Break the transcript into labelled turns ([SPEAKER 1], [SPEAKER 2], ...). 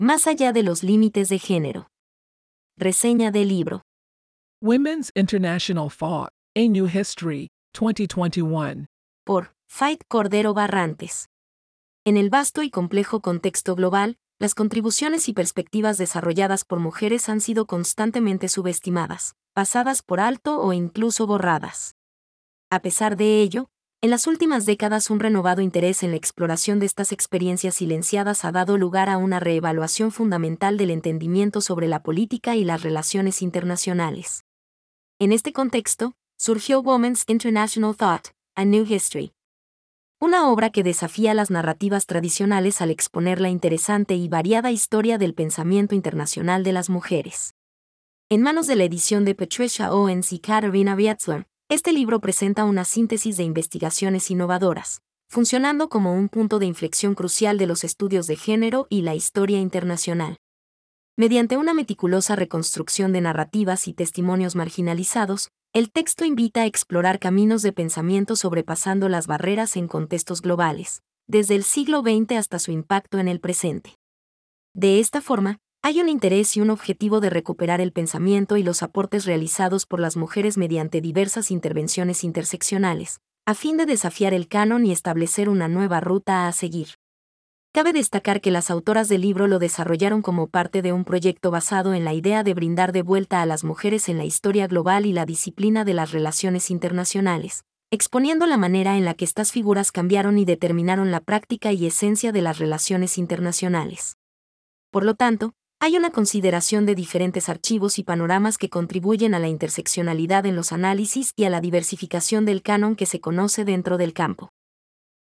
[SPEAKER 1] Más allá de los límites de género. Reseña del libro.
[SPEAKER 2] Women's International Thought, A New History, 2021.
[SPEAKER 1] Por Faith Cordero Barrantes. En el vasto y complejo contexto global, las contribuciones y perspectivas desarrolladas por mujeres han sido constantemente subestimadas, pasadas por alto o incluso borradas. A pesar de ello, en las últimas décadas un renovado interés en la exploración de estas experiencias silenciadas ha dado lugar a una reevaluación fundamental del entendimiento sobre la política y las relaciones internacionales. En este contexto, surgió Women's International Thought, A New History. Una obra que desafía las narrativas tradicionales al exponer la interesante y variada historia del pensamiento internacional de las mujeres. En manos de la edición de Patricia Owens y Katarina Wietzler, este libro presenta una síntesis de investigaciones innovadoras, funcionando como un punto de inflexión crucial de los estudios de género y la historia internacional. Mediante una meticulosa reconstrucción de narrativas y testimonios marginalizados, el texto invita a explorar caminos de pensamiento sobrepasando las barreras en contextos globales, desde el siglo XX hasta su impacto en el presente. De esta forma, hay un interés y un objetivo de recuperar el pensamiento y los aportes realizados por las mujeres mediante diversas intervenciones interseccionales, a fin de desafiar el canon y establecer una nueva ruta a seguir. Cabe destacar que las autoras del libro lo desarrollaron como parte de un proyecto basado en la idea de brindar de vuelta a las mujeres en la historia global y la disciplina de las relaciones internacionales, exponiendo la manera en la que estas figuras cambiaron y determinaron la práctica y esencia de las relaciones internacionales. Por lo tanto, hay una consideración de diferentes archivos y panoramas que contribuyen a la interseccionalidad en los análisis y a la diversificación del canon que se conoce dentro del campo.